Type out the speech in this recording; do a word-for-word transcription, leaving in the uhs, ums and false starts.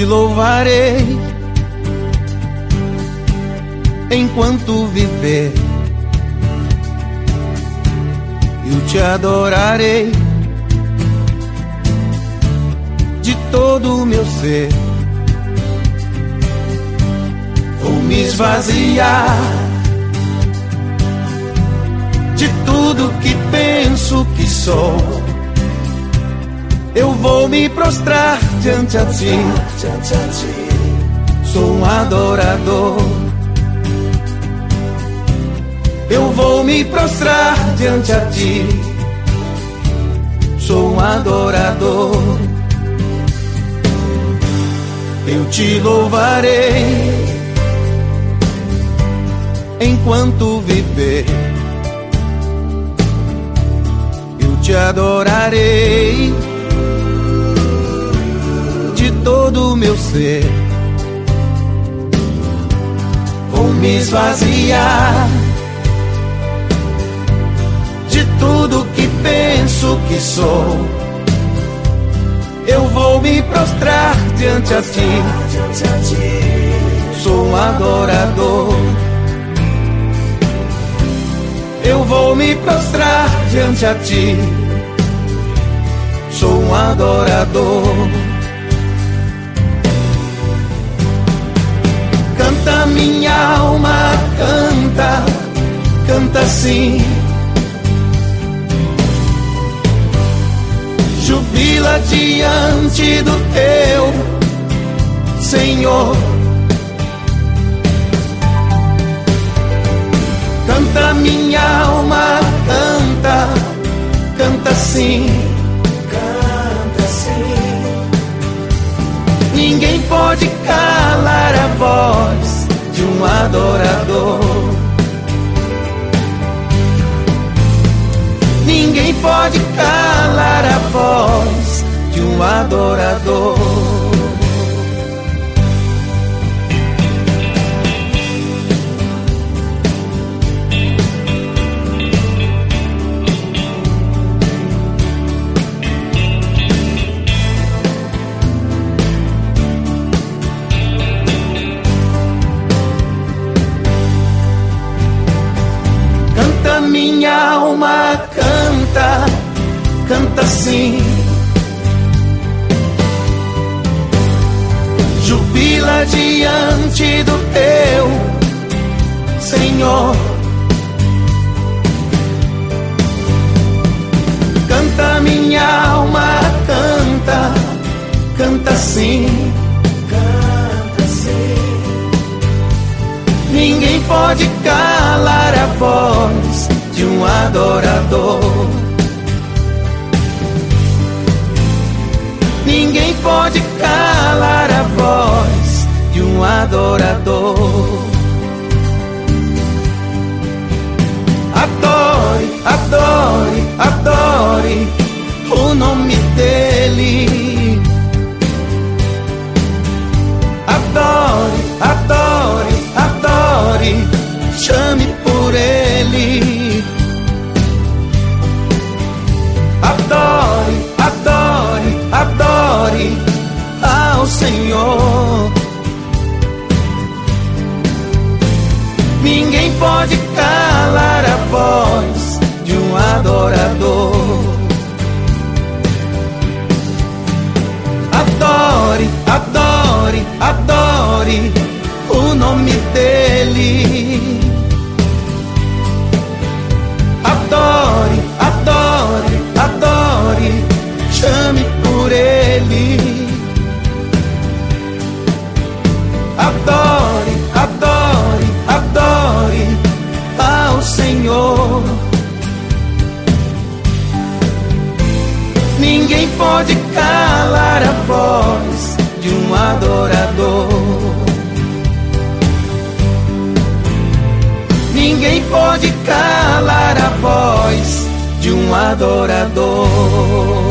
te louvarei enquanto viver, eu te adorarei de todo o meu ser. Vou me esvaziar de tudo que penso que sou. Eu vou me prostrar diante a ti. Sou um adorador. Eu vou me prostrar diante a ti. Sou um adorador. Eu te louvarei enquanto viver, eu te adorarei de todo o meu ser. Vou me esvaziar de tudo que penso que sou. Eu vou me prostrar diante a ti. Sou um adorador. Eu vou me prostrar diante a ti. Sou um adorador. Canta minha alma, canta, canta sim. Jubila diante do teu Senhor. Canta minha alma, canta, canta sim, canta sim. Ninguém pode calar a voz de um adorador. Ninguém pode calar a voz de um adorador. Canta minha alma, canta, canta sim. Jubila diante do teu Senhor. Canta minha alma, canta, canta sim, canta sim. Ninguém pode calar a voz de um adorador. Ninguém pode calar a voz de um adorador. Adore, adore, adore o nome dele. Adore, adore, adore, chame por ele. Adore, adore, adore ao Senhor. Ninguém pode calar a voz de um adorador. Adore, adore, adore o nome dele. Adore, adore, adore, chame por ele. Adore, adore, adore ao Senhor. Ninguém pode calar a voz de um adorador. Ninguém pode calar a voz de um adorador.